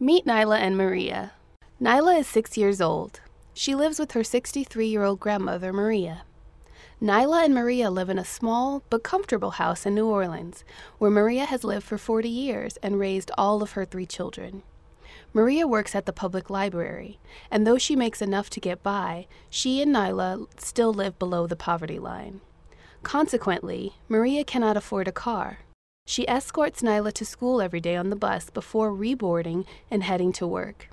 Meet Nyla and Maria. Nyla is 6 years old. She lives with her 63-year-old grandmother, Maria. Nyla and Maria live in a small but comfortable house in New Orleans, where Maria has lived for 40 years and raised all of her 3 children. Maria works at the public library, and though she makes enough to get by, she and Nyla still live below the poverty line. Consequently, Maria cannot afford a car. She escorts Nyla to school every day on the bus before reboarding and heading to work.